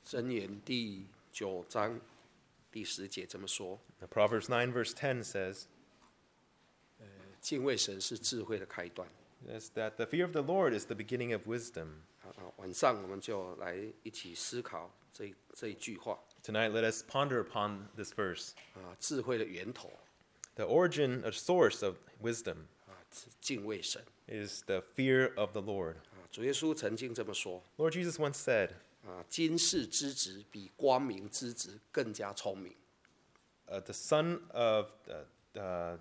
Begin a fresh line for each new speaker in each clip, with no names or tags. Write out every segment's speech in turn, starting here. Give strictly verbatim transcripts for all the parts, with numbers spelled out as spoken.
箴言第九章第十节这么说：
Now, Proverbs nine verse ten says
敬畏神是智慧的开端。
is that the fear of the Lord is the beginning of wisdom.
啊啊，晚上我们就来一起思考这这一句话
Tonight, let us ponder upon this verse.
啊，智慧的源头
The origin or source of wisdom
啊，是敬畏神
is the fear of the Lord.
啊。主耶稣曾经这么说
Lord Jesus once said,
啊：今世之子比光明之子更加聪明。
uh, the son of uh, uh,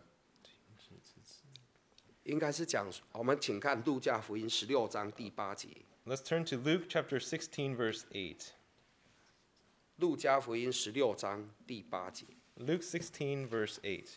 应该是讲，我们请看路加福音十六章第八节。
Let's turn to Luke chapter sixteen verse eight.
路加福音十六章第八节。
Luke sixteen verse eight.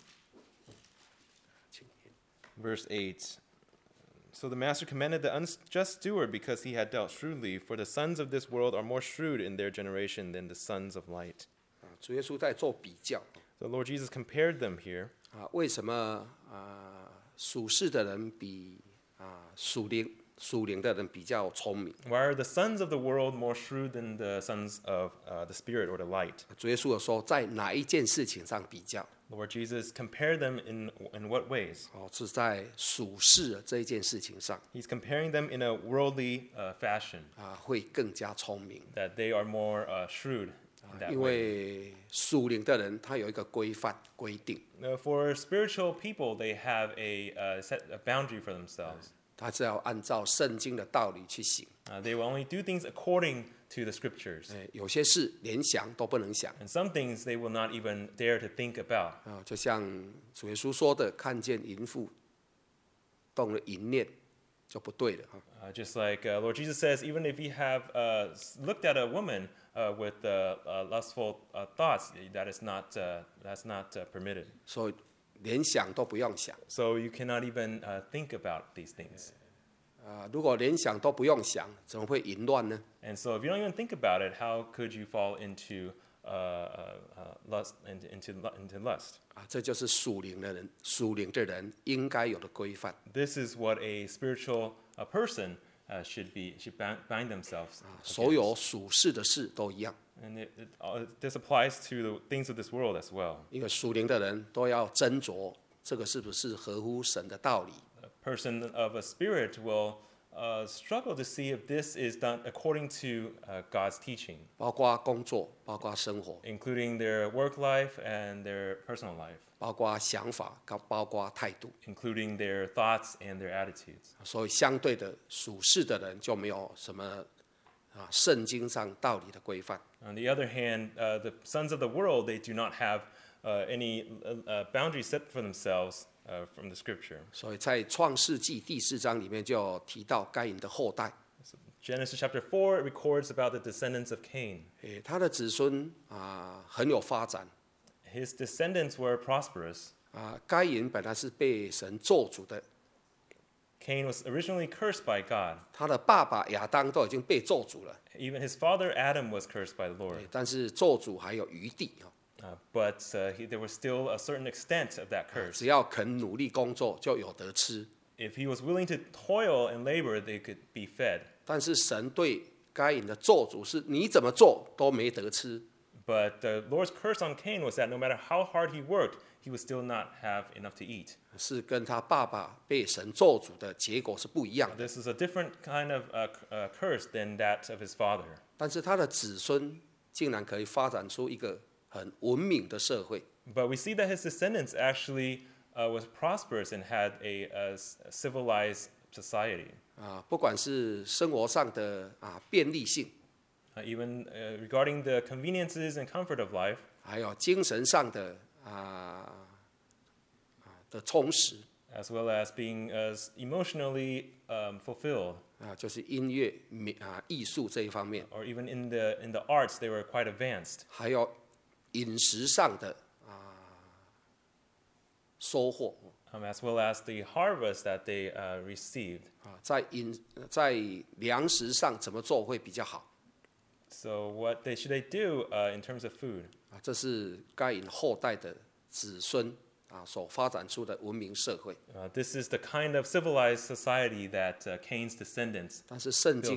请念
Verse eight. So the master commended the unjust steward because he had dealt shrewdly, for the sons of this world are more shrewd in their generation than the sons of light.
啊，主耶稣在做比较
The Lord Jesus compared them here.
啊，为什么啊属世的人比啊属灵属灵的人比较聪明？
Why are the sons of the world more shrewd than the sons of uh, the spirit or the light?
主耶稣有说，在哪一件事情上比较？
Lord Jesus compared them in in what ways?
哦，是在属世这一件事情上
He's comparing them in a worldly uh, fashion,
啊，会更加聪明。
that they are more uh, shrewd in that
因
way.
为属灵的人他有一个规范规定，
Now, for spiritual people, they have a, uh, set, a boundary for themselves.
他是要按照圣经的道理去行。
Uh, they will only do things according to the scriptures.
哎，有些事连想都不能想
And some things they will not even dare to think about.
啊，就像主耶稣说的，看见淫妇动了淫念就不对了哈。
Uh, just like uh, Lord Jesus says, even if you have uh, s- looked at a woman uh, with uh, uh, lustful uh, thoughts, that is not uh, that's not uh, permitted.
所以连想都不用想
So you cannot even uh, think about these things.
啊。如果连想都不用想，怎么会淫乱呢？
And so if you don't even think about it, how could you fall into uh, uh, uh, lust into, into lu- into lust?
啊，这就是属灵的人，属灵的人应该有的规范
This is what a spiritual uh, person uh, should be should bind, bind themselves.
啊。所有
against.
属世的事都一样，
And it, it, uh, this applies to the things of this world as well.
因为属灵的人都要斟酌这个是不是合乎神的道理
A person of a spirit will uh, struggle to see if this is done according to uh, God's teaching,
包括工作，包括生活，
including their work life and their personal life,
包括想法，包括态度。
including their thoughts and their attitudes.
所以相对的，属世的人就没有什么啊圣经上道理的规范。
On the other hand, uh, the sons of the world, they do not have uh, any uh, uh, boundaries set for themselves uh, from the scripture.
所以在创世纪第四章里面就有提到该隐的后代，
So Genesis chapter four records about the descendants of Cain.
诶，他的子孙啊很有发展
His descendants were prosperous.
啊。该隐本来是被神咒诅的，
Cain was originally cursed by God.
他的爸爸亚当都已经被咒诅了，
Even his father Adam was cursed by the Lord.
诶但是咒诅还有余地啊。
Uh, but uh, he, there was still a certain extent of that curse.
只要肯努力工作，就有得吃。
If he was willing to toil and labor, they could be fed.
但是神对该隐的咒诅是：你怎么做都没得吃。
But the Lord's curse on Cain was that no matter how hard he worked, he would still not have enough to eat.
是跟他爸爸被神咒诅的结果是不一样的。
This is a different kind of uh, c- uh, curse than that of his father.
但是他的子孙竟然可以发展出一个很文明的社会
But we see that his descendants actually uh, was prosperous and had a, a s- a civilized society.
啊，不管是生活上的啊便利性，
Uh, even uh, regarding the conveniences and comfort of life,
还有精神上的啊啊的充实
as well as being as emotionally um, fulfilled,
啊，就是音乐、美啊艺术这一方面，
or even in the in the arts, they were quite advanced.
还有饮食上的啊收获
Um, as well as the harvest that they uh, received.
啊，在饮在粮食上怎么做会比较好
So what they should they do uh, in terms of food?
啊？这是该隐后代的子孙啊所发展出的文明社会。
Uh, this is the kind of civilized society that uh, Cain's descendants
但是圣经
built
又
up.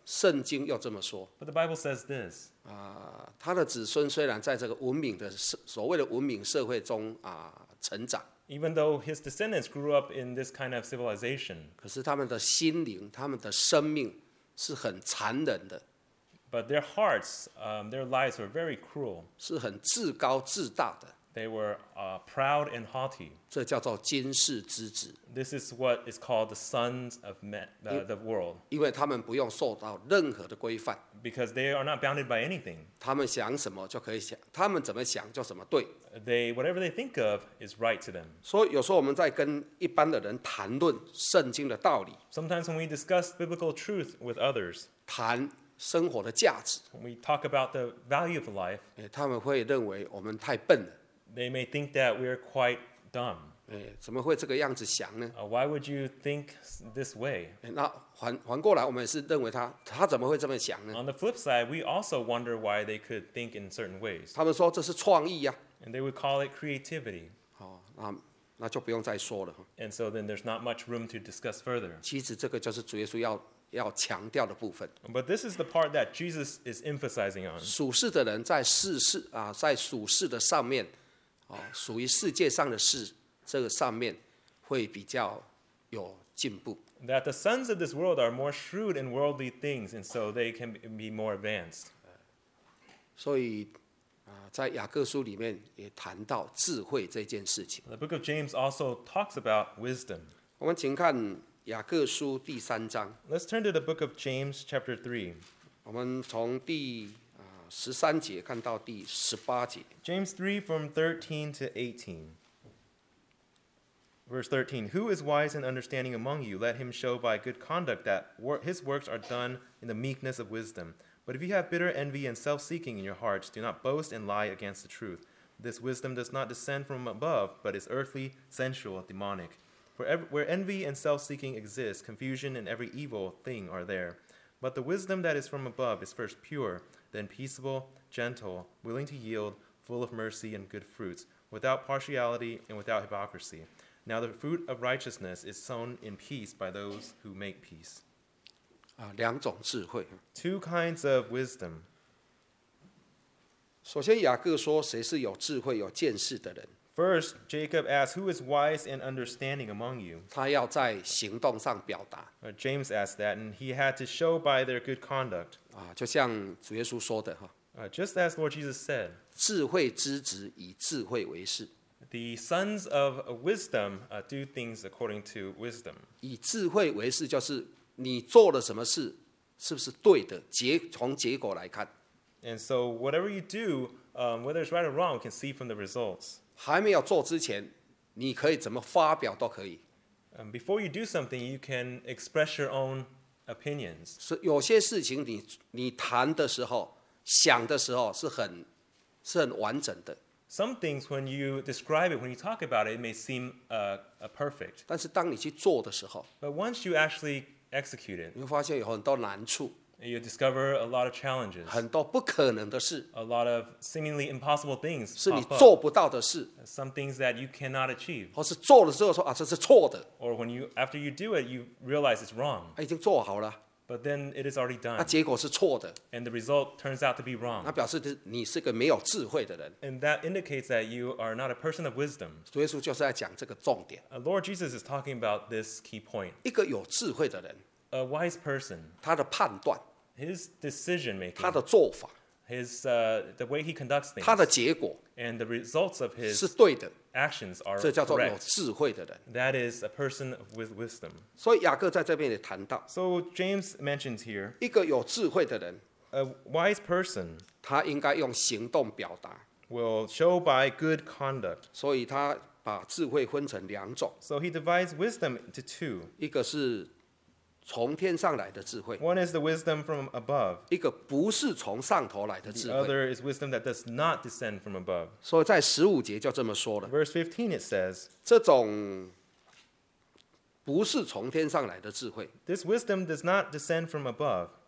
圣经又这么说
But the Bible says this.
啊、他的子孙虽然在这个文明的社所谓的文明社会中啊、成长，
Even though his descendants grew up in this kind of civilization,
可是他们的心灵、他们的生命是很残忍的，
but their hearts, um, their lives were very cruel.
是很自高自大的，
They were uh, proud and haughty.
这叫做今世之子，
This is what is called the sons of men, uh, the world,
因为他们不用受到任何的规范，
because they are not bounded by anything.
他们想什么就可以想，他们怎么想就怎么对。
They, whatever they think of is right to them.
所以有时候我们在跟一般的人谈论圣经的道理，
Sometimes when we discuss biblical truth with others,
谈生活的价值，
when we talk about the value of life,
诶他们会认为我们太笨了，
they may think that we're quite dumb.
诶怎么会这个样子想呢？
Uh, why would you think this way?
诶那反反过来，我们也是认为他他怎么会这么想呢？
On the flip side, we also wonder why they could think in certain ways.
他们说这是创意呀、
And they would call it creativity.
哦，那那就不用再说了。
And so then there's not much room to discuss further.
其实这个就是主耶稣要要强调的部分。
But this is the part that Jesus is emphasizing on.
属世的人在世事啊，在属世的上面，哦，属于世界上的事，这个上面会比较有进步。
That the sons of this world are more shrewd in worldly things, and so they can be more advanced.
所以啊，在雅各书里面也谈到智慧这件事情。
The book of James also talks about wisdom.
我们请看雅各书第三章，
Let's turn to the book of James, chapter three.
我们从第啊十三节看到第十八节。
James three from thirteen to eighteen. Verse thirteen, Who is wise and understanding among you? Let him show by good conduct that wor- his works are done in the meekness of wisdom. But if you have bitter envy and self-seeking in your hearts, do not boast and lie against the truth. This wisdom does not descend from above, but is earthly, sensual, demonic. For ev- where envy and self-seeking exist, confusion and every evil thing are there. But the wisdom that is from above is first pure, then peaceable, gentle, willing to yield, full of mercy and good fruits, without partiality and without hypocrisy. Now the fruit of righteousness is sown in peace by those who make peace.
啊，两种智慧。
Two kinds of wisdom.
首先，雅各说谁是有智慧、有见识的人，
First, Jacob asks, Who is wise and understanding among you?
他要在行动上表达
Uh, James asked that, and he had to show by their good conduct.
啊，就像主耶稣说的哈，
Uh, just as Lord Jesus said,
智慧之子以智慧为事，
the sons of wisdom uh, do things according to wisdom.
以智慧为事就是你做了什么事是不是对的，结从结果来看，
And so whatever you do, um, whether it's right or wrong, we can see from the results.
还没有做之前，你可以怎么发表都可以。
Um, before you do something, you can express your own opinions.
是有些事情你你谈的时候、想的时候是很是很完整的，
Some things, when you describe it, when you talk about it, it may seem uh, uh, perfect.
但是当你去做的时候，
But once you actually execute it,
你会发现有很多难处，
you discover a lot of challenges,
很多不可能的事，
a lot of seemingly impossible things
是你
pop
做
up,
不到的事，
some things that you cannot achieve.
或是做了之后说啊这是错的，
Or when you, after you do it, you realize it's wrong,
啊已经做好了，
but then it is already
那
done,
结果是错的，
and the result turns out to be
那
wrong.
表示你是个没有智慧的人。
And that indicates that you are not a person of wisdom.
主耶稣就是在讲这个重点，
Uh, Lord Jesus is talking about this key point.
一个有智慧的人，
A wise person,
他的判断、
his decision
他
making,
的做法、
his uh, the way he conducts
他的
things,
结果
and the results of
是
his
对的，
actions are
这叫做有
correct.
智慧的人。
That is a person with wisdom.
所以雅各在这边也谈到，
So James mentions here,
一个有智慧的人，
a wise person
他应该用行动表达，
will show by good conduct.
所以他把智慧分成两种，
So he divides wisdom into two.
一个是从天上来的智慧，
One is the wisdom from above.
一个不是从上头来的智
The
慧。
other is wisdom that does not descend from above.
所以在十五节就这么说了，
Verse fifteen it says,
这种不是从天上来的智慧，
This wisdom does not descend from above.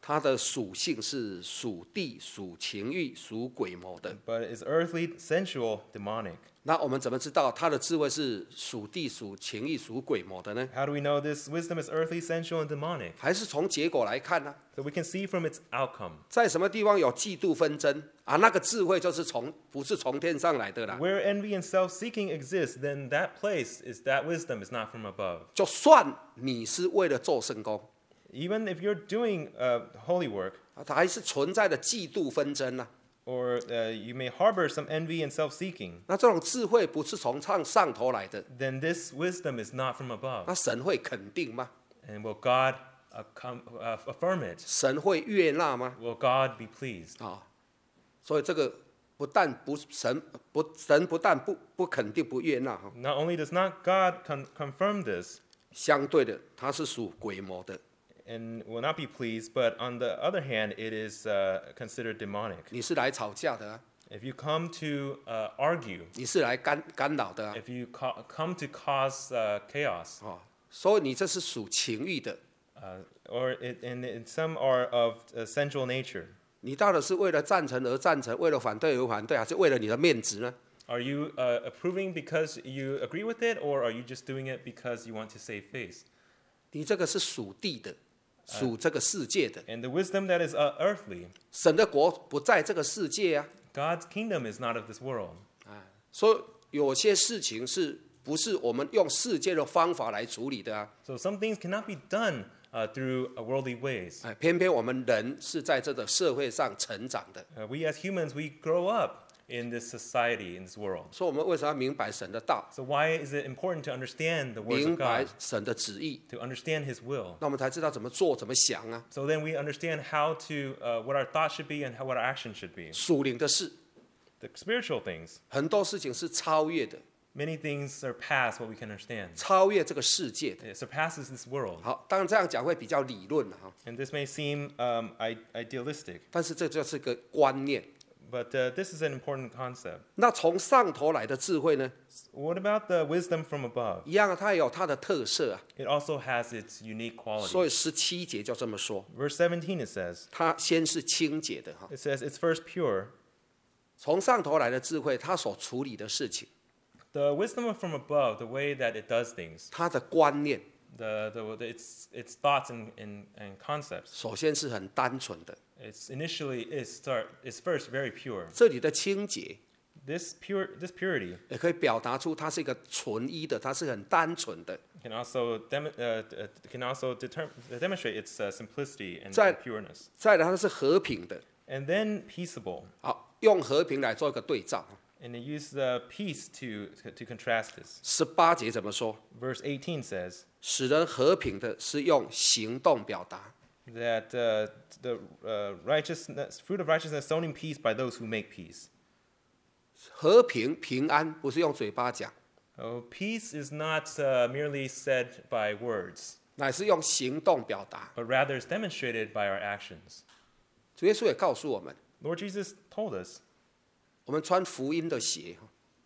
它的属性是属地、属情欲、属鬼魔的。
but it's earthly, sensual, demonic.
那我们怎么知道它的智慧是属地、属情欲、属鬼魔的呢？
How do we know this wisdom is earthly, sensual, and demonic?
还是从结果来看呢、
So we can see from its outcome.
在什么地方有嫉妒纷争啊？那个智慧就是从不是从天上来的啦。
Where envy and self-seeking exist, then that place is that wisdom is not from above.
就算你是为了做圣工
Even if you're doing uh, holy work,
啊，它还是存在的嫉妒纷争啊。
or uh, you may harbor some envy and self-seeking,
那这种智慧不是从上上头来的，
then this wisdom is not from above.
那神会肯定吗？
And will God uh, com- uh, affirm it?
神会悦纳吗？
Will God be pleased?
啊，所以这个不但不神不神不但不不肯定不悦纳哈，
Not only does not God con- confirm this
相对的，它是属鬼魔的。
and will not be pleased, but on the other hand, it is uh, considered demonic.
你是来吵架的啊，
If you come to uh, argue,
你是来干干扰的啊，
if you ca- come to cause uh, chaos,
哦，所以你这是属情欲的。
uh, or it, and, and some are of uh, sensual nature.
你到底是为了赞成而赞成，为了反对而反对，还是为了你的面子呢？
Are you uh, approving because you agree with it, or are you just doing it because you want to save face?
你这个是属地的，属这个世界的。
And the wisdom that is uh, earthly,
神的国不在这个世界啊，
God's kingdom is not of this world.
所以有些事情是不是我们用世界的方法来处理的啊？
So some things cannot be done uh, through uh, worldly ways.
哎，偏偏我们人是在这个社会上成长的，
Uh, we as humans, we grow up in this society, in this world.
所以我们为什么要明白神的道，
So why is it important to understand the words
明
of
白
God,
神的旨意，
to understand His will?
那我们才知道怎么做、怎么想啊。
So then we understand how to, uh, what our thoughts should be and how, what our actions should be.
属灵的事，
The spiritual things,
很多事情是超越的，
many things surpass what we can understand.
超越这个世界的。
It surpasses this world.
好，当然这样讲会比较理论了哈，
And this may seem um, I- idealistic,
但是这就是个观念。
but uh, this is an important concept.
那从上头来的智慧呢，
What about the wisdom from above?
一样啊，它也有它的特色啊。
It also has its unique
所
qualities.
以十七节就这么说，
Verse seventeen it says,
它先是清洁的哈。
it says, it's first pure.
从上头来的智慧，它所处理的事情，
The wisdom from above, the way that it does things,
它的观念，
the, the, the, its, its thoughts and, and, and concepts,
首先是很单纯的。
it's initially is start is first very pure.
这里的清洁
This pure this purity
也可以表达出它是一个纯一的，它是很单纯的。
can also dem- uh, uh, can also determ- demonstrate its uh, simplicity and,
在-
and pureness.
再来，它是和平的。
And then peaceable.
好，用和平来做一个对照。
And it uses uh, peace to, to contrast this.
十八节怎么说？
Verse eighteen says
使人和平的是用行动表达。
that uh, the uh, righteousness, fruit of righteousness sown in peace by those who make peace.
和平平安不是用嘴巴讲，
Oh, peace is not uh, merely said by words,
乃是用行动表达。
but rather is demonstrated by our actions.
主耶稣也告诉我们，
Lord Jesus told us
我们穿福音的鞋，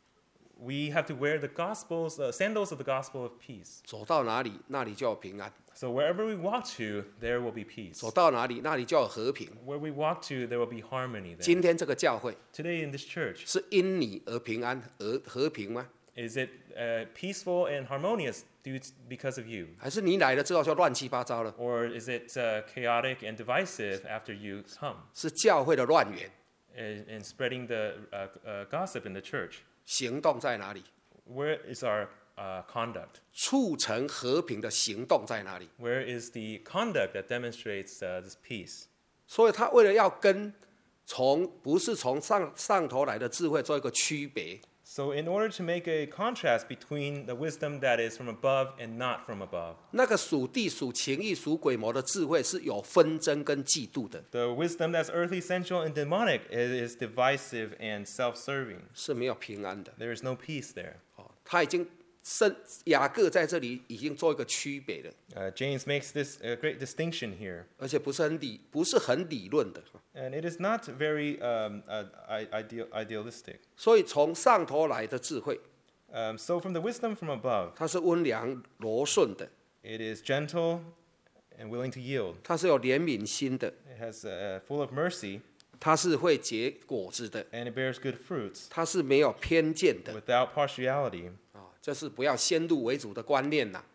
we have to wear the gospels, uh, sandals of the gospel of peace.
走到哪里，那里就有平安；
So wherever we walk to, there will be peace.
走到哪里，那里就有和平。
Where we walk to, there will be harmony there.
今天这个教会
Today in this church,
是因你而平安而和平吗？
is it uh, peaceful and harmonious due to, because of you?
还是你来了之后就乱七八糟了？
Or is it uh, chaotic and divisive after you come
是教会的乱源，
and, and spreading the uh, uh, gossip in the church?
行动在哪里？
Where is our uh, conduct?
促成和平的行动在哪里？
Where is the conduct that demonstrates uh, this peace?
所以他为了要跟从不是从上上头来的智慧做一个区别，
So in order to make a contrast between the wisdom that is from above and not from above,
那个属地、属情欲、属鬼魔的智慧是有纷争跟嫉妒的，
the wisdom that's earthly, sensual, and demonic is, is divisive and self-serving.
是没有平安的。
There is no peace there.
哦，他已经圣雅各在这里已经做一个区别了，
Uh, James makes this a great distinction here.
而且不是很理不是很理论的。
And it is not very um, uh, I- ideal, idealistic.
所以从上头来的智慧，
Um, so from the wisdom from above,
它是温良柔顺的，
it is gentle and willing to yield.
它是有怜悯心的，
It has uh, full of mercy,
它是会结果子的，
and it bears good fruits
它是没有偏见的
without partiality.
啊，就是不要先入为主的观念呐、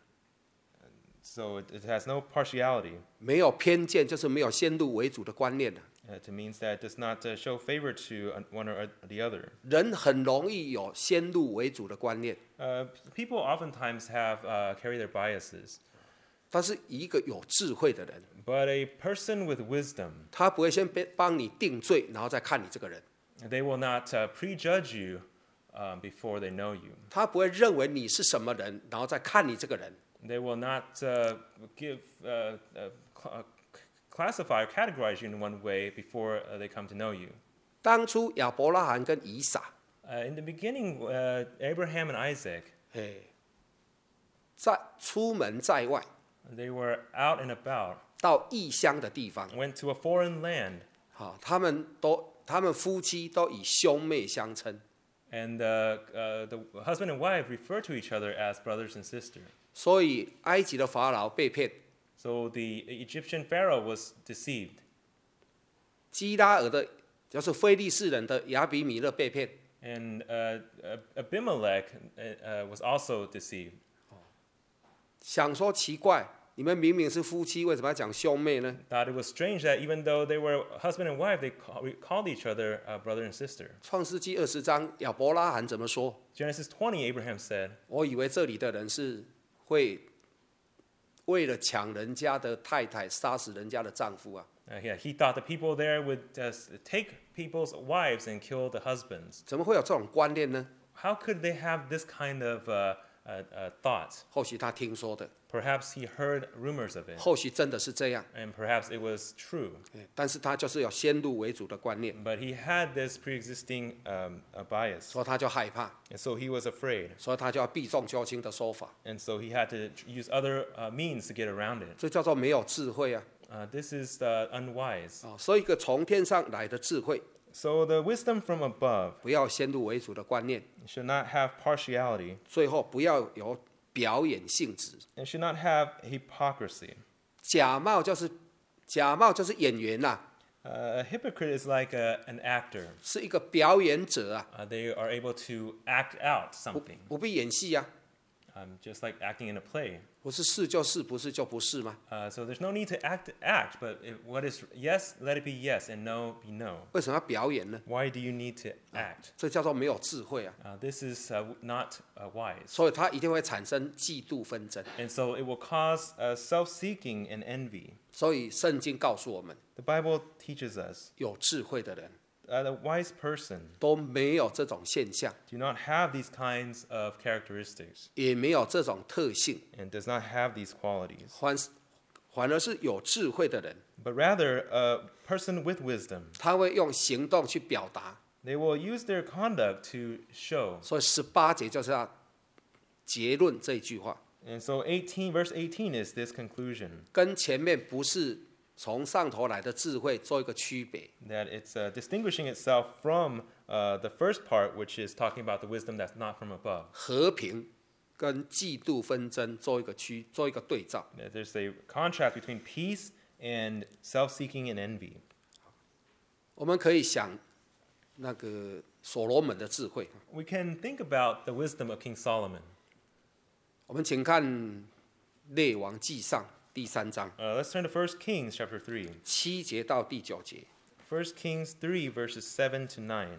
So it, it has no partiality.
没有偏见就是没有先入为主的观念呐、
Uh, It means that it does not uh, show favor to uh, one or the other.
人很容易有先入为主的观念，
Uh, people oftentimes have uh, carry their biases,
但是一个有智慧的人，
but a person with wisdom,
他不会先被帮你定罪，然后再看你这个人，
they will not uh, prejudge you um, before they know you.
他不会认为你是什么人，然后再看你这个人。
They will not uh, give uh, uh, cl- uh, classify or categorize you in one way before uh, they come to know you.
当初亚伯拉罕跟以撒，
Uh, in the beginning, uh, Abraham and Isaac,
哎，在出门在外，
they were out and about,
到异乡的地方，
went to a foreign land,
好，他们都他们夫妻都以兄妹相称，
and uh, uh, the husband and wife refer to each other as brothers and sisters.
所以埃及的法老被骗，
So the Egyptian Pharaoh was deceived,
基拉尔的就是非利士人的亚比米勒被骗，
and uh, Abimelech uh, uh, was also deceived.
想说奇怪，你们明明是夫妻，为什么要讲兄妹呢？
Thought it was strange that even though they were husband and wife, they call, called each other uh, brother and sister.
创世纪二十章，亚伯拉罕怎么说？
Genesis twenty, Abraham said,
我以为这里的人是会为了抢人家的太太，杀死人家的丈夫啊？
uh, yeah, he thought the people there would just take people's wives and kill the husbands.
怎么会有这种观念呢？
How could they have this kind of uh, uh, uh, thought?
或许他听说的，
Perhaps he heard rumors of it,
或许真的是这样，
and perhaps it was true.
哎但是他就是有先入为主的观念，
But he had this pre-existing um, uh, bias,
所以他就害怕，
and so he was afraid,
所以他就要避重就轻的说法，
and so he had to use other uh, means to get around it.
这叫做没有智慧啊！
Uh, this is uh, unwise.
啊，所以一个从天上来的智慧，
So the wisdom from above
不要先入为主的观念，
should not have partiality,
最后不要有表演性质，
and should not have hypocrisy.
假冒就是假冒就是演员呐、
Uh, a hypocrite is like a, an actor.
是一个表演者啊，
Uh, they are able to act out
不
something,
不必演戏啊，
um, just like acting in a play.
不是是就是，不是就不是吗？
Uh, so there's no need to act, act, but if, what is yes, let it be yes, and no, be no.
为什么要表演呢？
Why do you need to act?
这叫做没有智慧啊，
Uh, this is uh, not uh, wise.
所以它一定会产生嫉妒纷争。
And so it will cause uh, self-seeking and envy.
所以圣经告诉我们，
The Bible teaches us
有智慧的人
that a wise person
都没有这种现象，
do not have these kinds of characteristics
也没有这种特性，
and does not have these qualities.
反反而是有智慧的人，
But rather, a person with wisdom,
他会用行动去表达。
they will use their conduct to show.
所以十八节就是要结论这一句话，
And so eighteen, verse eighteen is this conclusion,
跟前面不是从上头来的智慧做一个区别。
that it's uh, distinguishing itself from uh, the first part, which is talking about the wisdom that's not from above.
和平跟嫉妒纷争做一个区，做一个对照。
That there's a contrast between peace and self-seeking and envy.
我们可以想那个所罗门的智慧。
We can think about the wisdom of King Solomon.
我们请看列王记上第三章
Uh, let's turn to First Kings chapter three.
七节到第九节。
First Kings three, verses seven to nine.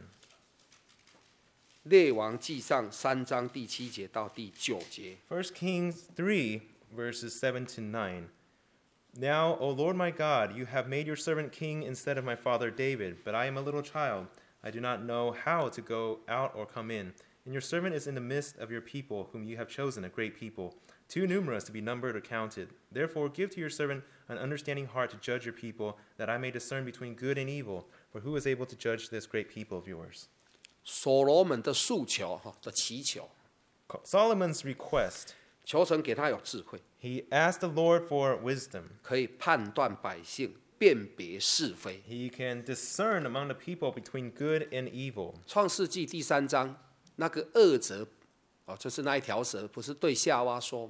列王记上三章第七节到第九节。
First Kings three, verses seven to nine. Now, O Lord my God, you have made your servant king instead of my father David, but I am a little child. I do not know how to go out or come in. And your servant is in the midst of your people, whom you have chosen, a great people, too numerous to be numbered or counted. Therefore, give to your servant an understanding heart to judge your people, that I may discern between good and evil. For who is able to judge this great people of yours?
所罗门的诉求哈的祈求，
Solomon's request.
求神给他有智慧，
He asked the Lord for wisdom.
可以判断百姓，辨别是非。
He can discern among the people between good and evil.
创世纪第三章那个恶蛇，哦，就是那一条蛇，不是对夏娃说吗？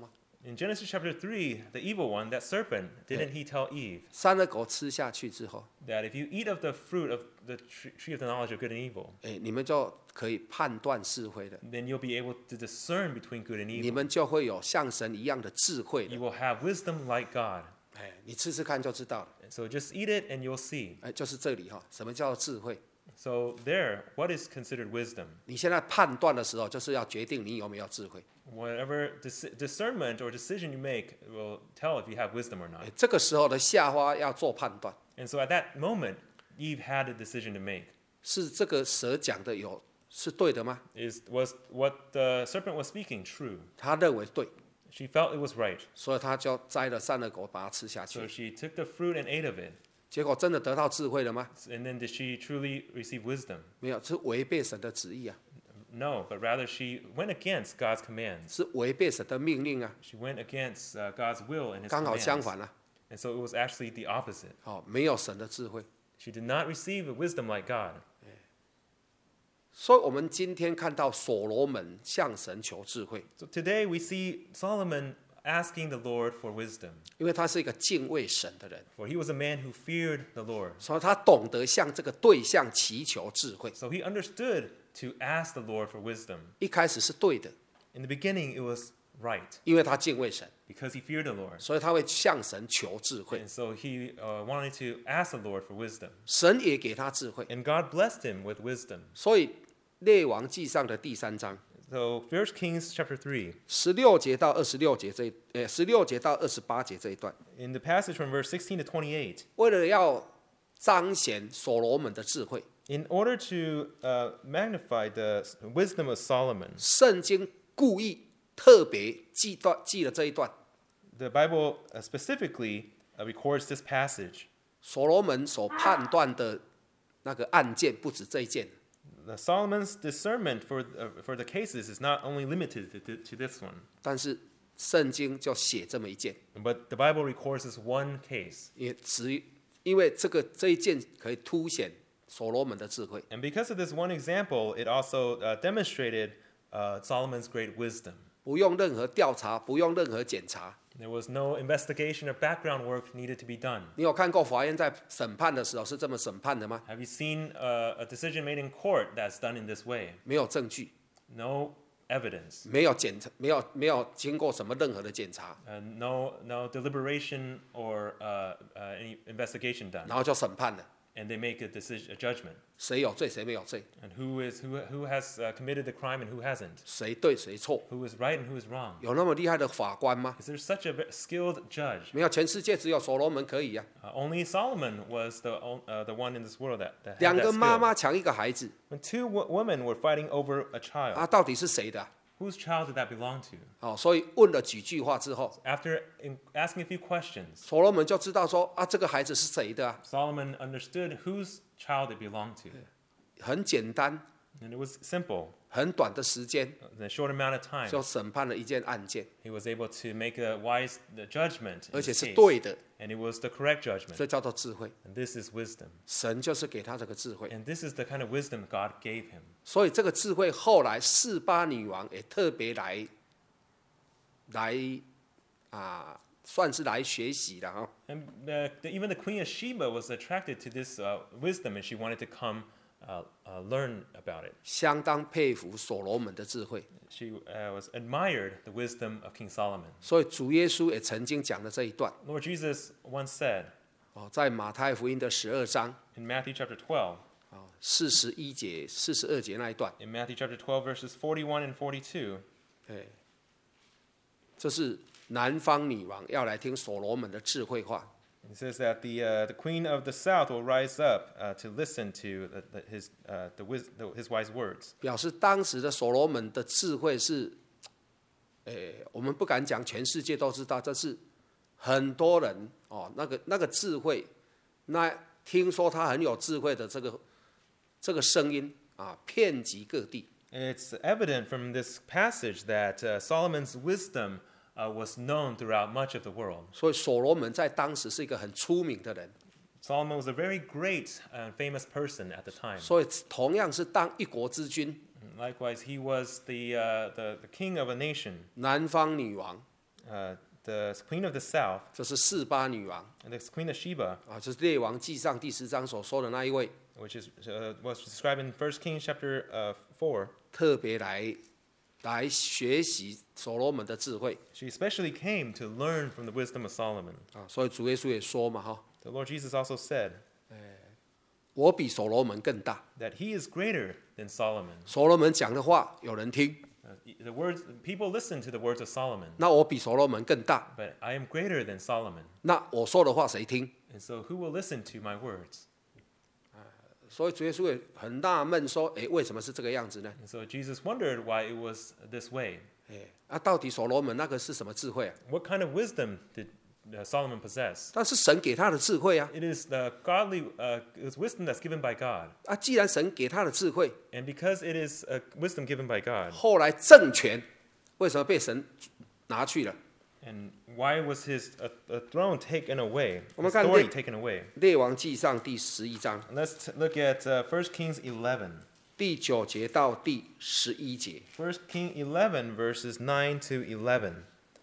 In Genesis chapter three, the evil one, that serpent, didn't he tell Eve
善恶果吃下去之后，
that if you eat of the fruit of the tree tree of the knowledge of good and evil,
哎，你们就可以判断是非了，
then you'll be able to discern between good and
你
evil.
们就会有像神一样的智慧
You
了。
will have wisdom like God.
哎，你吃吃看就知道了。
And so just eat it and you'll see.
哎，就是这里哈，什么叫智慧？
So there, what is considered wisdom?
你现在判断的时候，就是要决定你有没有智慧。
Whatever dis- discernment or decision you make will tell if you have wisdom or not.
哎，这个时候的夏娃要做判断，
And so at that moment, Eve had a decision to make.
是这个蛇讲的有是对的吗？
Is was what the serpent was speaking true?
他认为对，
She felt it was right.
所以他就摘了善恶果，把它吃下
So
去。
she took the fruit and ate of it.
结果真的得到智慧了吗？
And then did she truly receive wisdom?
没有，是违背神的旨意啊，
No, but rather she went against God's commands.
是违背神的命令啊，
She went against uh, God's will and His
刚好相
commands.
反啊。
And so it was actually the opposite.
哦，没有神的智慧。
She did not receive a wisdom like God.
所以，我们今天看到所罗门向神求智慧，
So today we see Solomon asking the Lord for wisdom,
因为他是一个敬畏神的人，
for he was a man who feared the Lord.
所以他懂得向这个对象祈求智慧。
So he understood to ask the Lord for wisdom.
一开始是对的，
In the beginning, it was right
因为他敬畏神，
because he feared the Lord.
所以他会向神求智慧。
And so he uh, wanted to ask the Lord for wisdom.
神也给他智慧，
And God blessed him with wisdom.
所以列王记上的第三章
So First Kings chapter three,
十六节到二十六节这一，呃，十六节到二十八节这一段，
in the passage from verse sixteen to twenty-eight,
为了要彰显所罗门的智慧，
in order to uh, magnify the wisdom of Solomon,
圣经故意特别记段记了这一段。
the Bible uh, specifically uh, records this passage.
所罗门所判断的那个案件不止这一件，
The Solomon's discernment for uh, for the cases is not only limited to, to, to this one,
但是圣经就写这么一件，
but the Bible records this one case.
也只因为这个这一件可以凸显所罗门的智慧。
And because of this one example, it also uh, demonstrated uh, Solomon's great wisdom.
不用任何调查，不用任何检查。
There was no investigation or background work needed to be done.
你有看过法院在审判的时候是这么审判的吗？
Have you seen uh, a decision made in court that's done in this way?
没有证据，
No evidence,
没有检查，没有没有经过什么任何的检查，
uh, no no deliberation or uh, uh, any investigation done,
然后就审判了，
and they make a decision, a judgment,
谁有罪谁没有罪，
and who is who who has uh, committed the crime and who hasn't,
谁对谁错，
who is right and who is wrong.
有那么厉害的法官吗？
Is there such a ve- skilled judge?
没有，全世界只有所罗门可以呀、
Uh, only Solomon was the on- uh, the one in this world that, that
两
had
个
that
妈
skill.
妈抢一个孩子，
When two w- women were fighting over a child,
啊，到底是谁的啊、
whose child did that belong to?
哦，所以问了几句话之后，
After in asking a few questions,
所罗门就知道说啊，这个孩子是谁的啊？
Solomon understood whose child it belonged to.
很简单，
And it was simple.
很短的时间
In a short amount of time,
就审判了一件案件，
he was able to make a wise uh, judgment in
而且
this
是
case.
对的，
And it was the correct judgment.
这叫做智慧。
And this is wisdom.
神就是给他这个智慧，
And this is the kind of wisdom God gave him.
所以这个智慧后来示巴女王也特别来来啊，算是来学习的哈。
And uh, the, even the Queen of Sheba was attracted to this uh, wisdom, and she wanted to come uh, uh, learn about it.
相当佩服所罗门的智慧，
She uh, was admired the wisdom of King Solomon.
所以主耶稣也曾经讲了这一段
Lord Jesus once said
哦，在马太福音的十二章
in Matthew chapter twelve,
啊四十一节、四十二节那一段，
in Matthew chapter twelve, verses forty-one and forty-two,
哎，这是南方女王要来听所罗门的智慧话。
it says that the uh, the queen of the south will rise up uh, to listen to the, the, his uh, the, wis- the his wise words.
表示当时的所罗门的智慧是，诶，我们不敢讲全世界都知道，这是很多人哦，那个那个智慧，那听说他很有智慧的这个这个声音啊，遍及各地。
It's evident from this passage that uh, Solomon's wisdom uh, was known throughout much of the world.
所以所罗门在当时是一个很出名的人，
Solomon was a very great and famous person at the time.
所以同样是当一国之君，
Likewise, he was the, uh, the, the king of a nation,
南方女王
uh, the queen of the south,
这是示巴女王
and the queen of Sheba,
啊，这是列王纪上第十章所说的那一位，
which is uh, was described in First Kings chapter uh, four.
特别来来学习所罗门的智慧
She especially came to learn from the wisdom of Solomon.
啊，所以主耶稣也说嘛哈，
The Lord Jesus also said
我比所罗门更大。
that he is greater than Solomon.
所罗门讲的话有人听，
Uh, the words people listen to the words of Solomon,
那我比所罗门更大，
but I am greater than Solomon.
那我说的话谁听？
And so who will listen to my words?
所以主耶稣也很纳闷说，诶，为什么是这个样子呢？
And so Jesus wondered why it was this way.
诶，啊，到底所罗门那个是什么智慧啊？
What kind of wisdom did uh, Solomon possess?
但是神给他的智慧啊，
It is the godly uh, it's wisdom that's given by God.
啊，既然神给他的智慧，
And because it is uh, wisdom given by God,
后来政权为什么被神拿去了？
and why was his uh, uh, throne taken away?
我们
His
看
authority
列-
taken away.
列王纪上第十一章
Let's t- look at uh, First Kings eleven.
第九节到第十一节。
First King eleven, verses nine to eleven.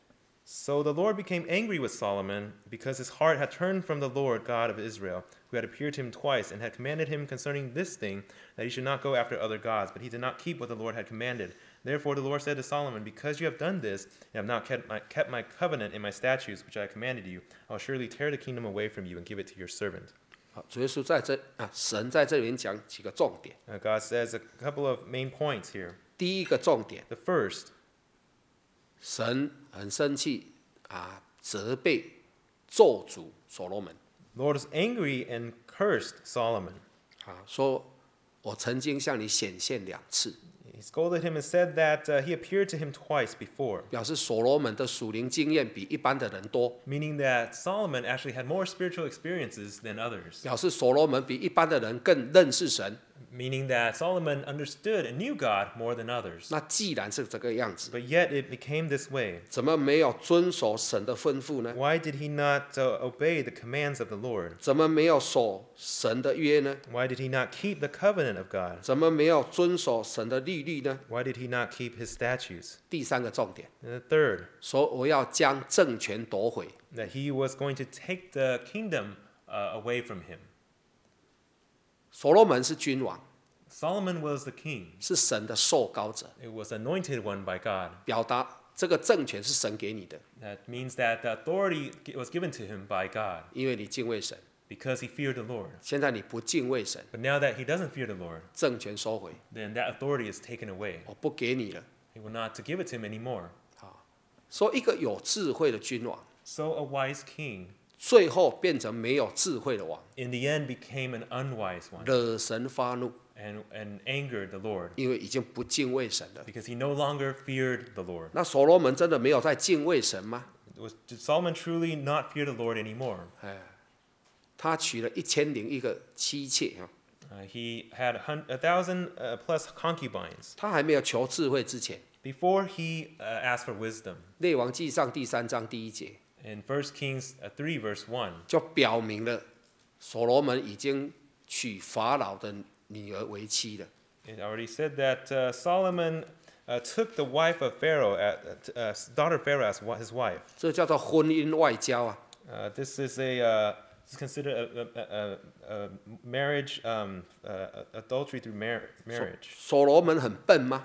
So the Lord became angry with Solomon because his heart had turned from the Lord God of Israel, who had appeared to him twice and had commanded him concerning this thing, that he should not go after other gods. But he did not keep what the Lord had commanded. Therefore the Lord said to Solomon, because you have done this, and have not kept my, kept my covenant and my statutes, which I commanded you, I will surely tear the kingdom away from you and give it to your servant.
好，主耶稣在这啊，神在这里面讲几个重点。
Now God says a couple of main points here.
第一个重点，
The first,
神很生气啊，责备咒诅所罗门
the Lord was angry and cursed Solomon.
啊，说我曾经向你显现两次，
He scolded him and said that uh, he appeared to him twice before,
表示所罗门的属灵经验比一般的人多，
meaning that Solomon actually had more spiritual experiences than others,
表示所罗门比一般的人更认识神。
meaning that Solomon understood and knew God more than others.
那既然是这个样子，
But yet it became this way.
怎么没有遵守神的吩咐呢？
Why did he not uh, obey the commands of the Lord?
怎么没有守神的约呢？
Why did he not keep the covenant of God?
怎么没有遵守神的律例呢？
Why did he not keep his statutes?
第三个重点，
And the third,
说我要将政权夺回。
that he was going to take the kingdom uh, away from him.
所罗门是君王，
Solomon was the king.
是神的受膏者，
It was anointed one by God.
表达这个政权是神给你的，
That means that the authority was given to him by God
因为你敬畏神。
because he feared the Lord.
现在你不敬畏神，
But now that he doesn't fear the Lord,
政权收回，
then that authority is taken away.
我不给你了。
He will not to give it to him anymore.
说一个有智慧的君王，
So a wise king,
最后变成没有智慧的王，
in the end, became an unwise one
惹神发怒，
and, and angered the Lord
因为已经不敬畏神了。
because he no longer feared the Lord.
那所罗门真的没有在敬畏神吗？
Was, did Solomon truly not fear the Lord anymore?
哎，他娶了一千零一个妻妾啊，
Uh, he had hun- a thousand uh, plus concubines
他还没有求智慧之前，
before he uh, asked for wisdom.
列王纪上第三章第一节
In First Kings uh, three, verse one,
就表明了所罗门已经娶法老的女儿为妻了。
it already said that uh, Solomon uh, took the wife of Pharaoh, at, uh, daughter of Pharaoh, as wi- his wife.
这叫做婚姻外交啊！
Uh, this is a uh, this is considered a, a, a, a marriage, um, uh, adultery through mar- marriage.
所罗门很笨吗？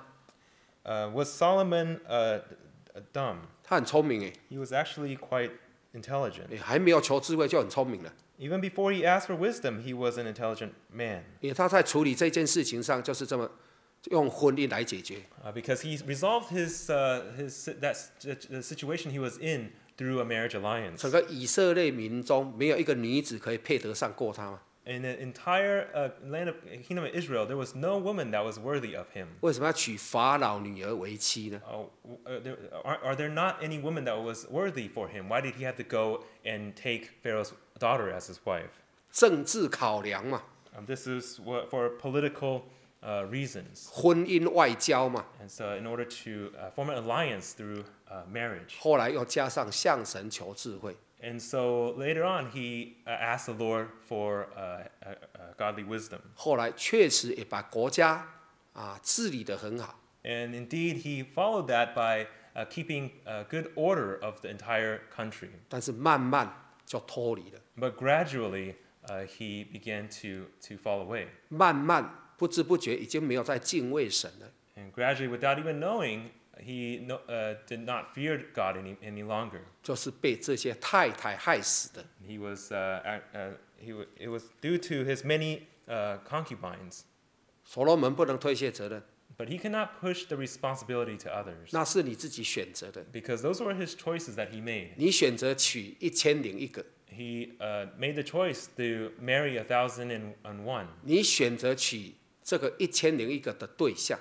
Uh, was Solomon uh, dumb?
他很聪明诶，
He was actually quite intelligent.
诶还没有求智慧就很聪明了，
Even before he asked for wisdom, he was an intelligent man.
因为他在处理这件事情上就是这么用婚姻来解决。
Uh, because he resolved his uh, his si- that s- the situation he was in through a marriage alliance.
整个以色列民中没有一个女子可以配得上过他吗？
In the entire uh, land of kingdom of Israel, there was no woman that was worthy of him.
为什么要娶法老女儿为妻呢？
Uh, w- uh, there, are, are there not any woman that was worthy for him? Why did he have to go and take Pharaoh's daughter as his wife?
政治考量嘛，
Um, this is what, for political uh, reasons.
婚姻外交嘛，
And so, in order to uh, form an alliance through uh, marriage.
后来又加上向神求智慧。
And so later on, he uh, asked the Lord for uh, uh, uh, godly wisdom.
后来确实也把国家啊治理得很好。
And indeed, he followed that by uh, keeping uh, good order of the entire country.
但是慢慢就脱离了，
But gradually, uh, he began to, to fall away.
慢慢不知不觉已经没有在敬畏神了。
And gradually, without even knowing, he no, uh, did not fear God any, any longer.
就是被这些太太害死的。
He was, uh, uh, uh, he w- it was due to his many uh, concubines.
所罗门不能推卸责任，
But he cannot push the responsibility to others
那是你自己选择的。
because those were his choices that he made.
你选择娶一千零一个，
He uh, made the choice to marry a thousand and, and one.
你选择娶这个一千零一个的对象，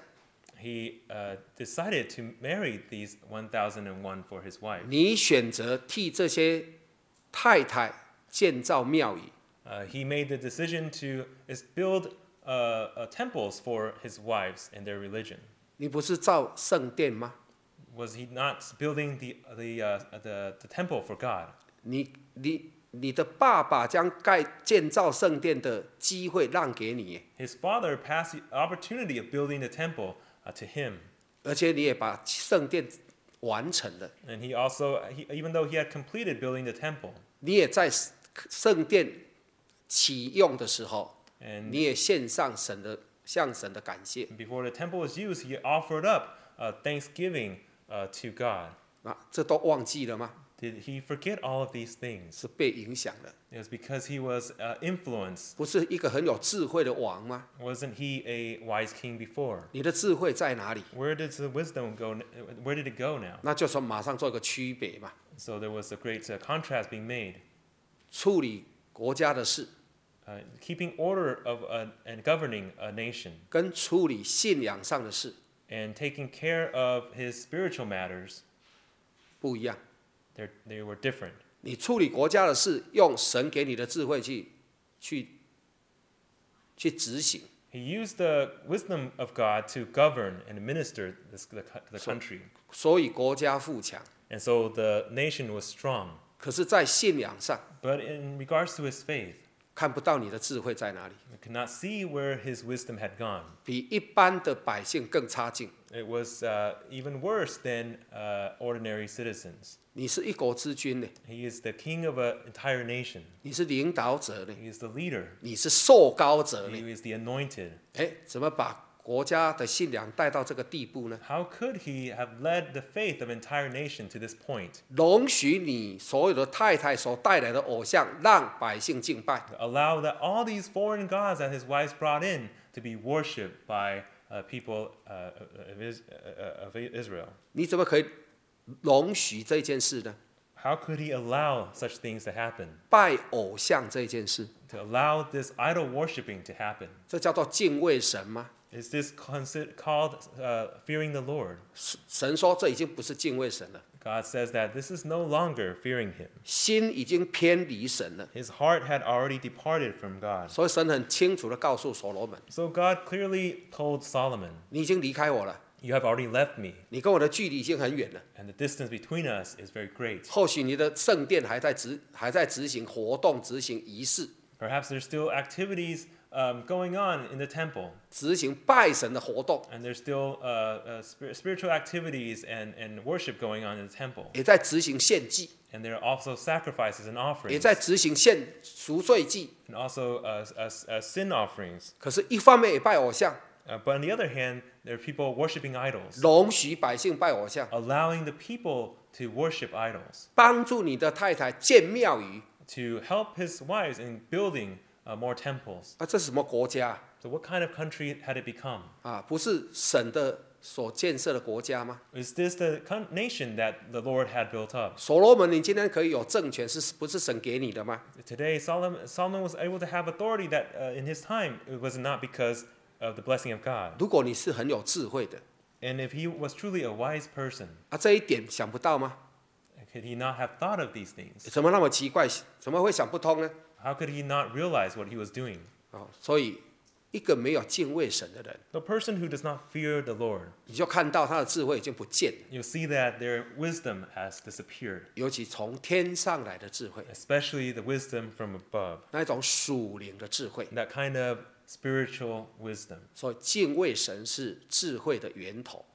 He uh, decided to marry these one thousand and one for his wife.
你选择替这些太太建造庙宇，
Uh, he made the decision to is build uh, uh, temples for his wives and their religion.
你不是造圣殿吗？
Was he not building the the uh, the, the temple for God?
你你你的爸爸将盖建造圣殿的机会让给你，
His father passed the opportunity of building the temple uh, to him,
而且你也把圣殿完成了，
and he also he, even though he had completed building the temple,
你也在圣殿启用的时候，
and
你也献上神的向神的感谢。
before the temple was used, he offered up uh, thanksgiving uh, to God.
啊，这都忘记了吗？
Did he forget all of these things?
是被影响了，
It was because he was uh, influenced.
不是一个很有智慧的王吗？
Wasn't he a wise king before?
你的智慧在哪里？
Where does the wisdom go? Where did it go now?
那就说马上做一个区别嘛，
So there was a great uh, contrast being made.
处理国家的事
Uh, keeping order of a, and governing a nation
跟处理信仰上的事
and taking care of his spiritual matters,
不一样。
they're- they were different.
你处理国家的事，用神给你的智慧去去去执行，
He used the wisdom of God to govern and administer this, the, co- the country.
所以国家富强。
And so the nation was strong.
可是，在信仰上
But in regards to his faith,
看不到你的智慧在哪里，
we could not see where his wisdom had gone.
比一般的百姓更差劲。
It was uh, even worse than uh, ordinary citizens.
你是一国之君呢，
He is the king of an entire nation.
你是领导者呢，
He is the leader.
你是受高者呢。
He is the anointed.
哎，怎么把国家的信仰带到这个地步呢？
How could he have led the faith of an entire nation to this point?
容许你所有的太太所带来的偶像，让百姓敬拜，
To allow that all these foreign gods that his wives brought in to be worshipped by uh, people uh, of, Is- uh, of Israel.
你怎么可以容许这件事呢？
How could he allow such things to happen?
拜偶像这件事，
To allow this idol worshiping to happen?
这叫做敬畏神吗？
Is this consi- called uh, fearing the Lord?
神说这已经不是敬畏神了，
God says that this is no longer fearing him.
心已经偏离神了。
His heart had already departed from God.
所以神很清楚的告诉所罗门，
So God clearly told Solomon,
你已经离开我了，
You have already left me,
你跟我的距离已经很远了。
and the distance between us is very great.
或许你的圣殿还在执还在执行活动、执行仪式、
Perhaps there's still activities um, going on in the temple,
执行拜神的活动，
and there's still uh, uh, spir- spiritual activities and, and worship going on in the temple.
也在执行献祭，
And there are also sacrifices and
也
offerings,
在执行献赎罪祭。
and also uh, uh, uh, sin offerings.
可是，一方面也拜偶像，
Uh, but on the other hand, there are people worshiping idols,
容许百姓拜偶像，
allowing the people to worship idols,
帮助你的太太建庙宇。
to help his wives in building uh, more temples.
啊，这是什么国家啊？
So what kind of country had it become?
啊，不是神的所建设的国家吗？
Is this the con- nation that the Lord had built up?
所罗门，你今天可以有政权，是不是神给你的吗？
Today, Solomon, Solomon was able to have authority that uh, in his time it was not because of the blessing of God.
如果你是很有智慧的，
And if he was truly a wise person,
啊，这一点想不到吗？
could he not have thought of these things?
怎么那么奇怪？怎么会想不通呢？
How could he not realize what he was doing?
哦，所以一个没有敬畏神的人，
The person who does not fear the Lord,
你就看到他的智慧已经不见了，
you'll see that their wisdom has disappeared,
尤其从天上来的智慧，
especially the wisdom from above,
那一种属灵的智慧。
that kind of spiritual wisdom.
所以敬畏神是智慧的源头。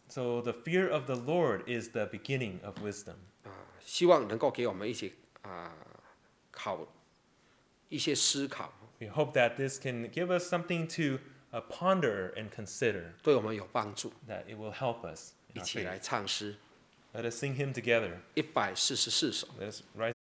So the fear of the Lord is the beginning of wisdom.
啊，希望能够给我们一些啊考一些思考，
We hope that this can give us something to uh, ponder and consider,
对我们有帮助。
that it will help us
一
in our
起来
faith.
唱诗
Let us sing him together.
一百四十四首。
Let us write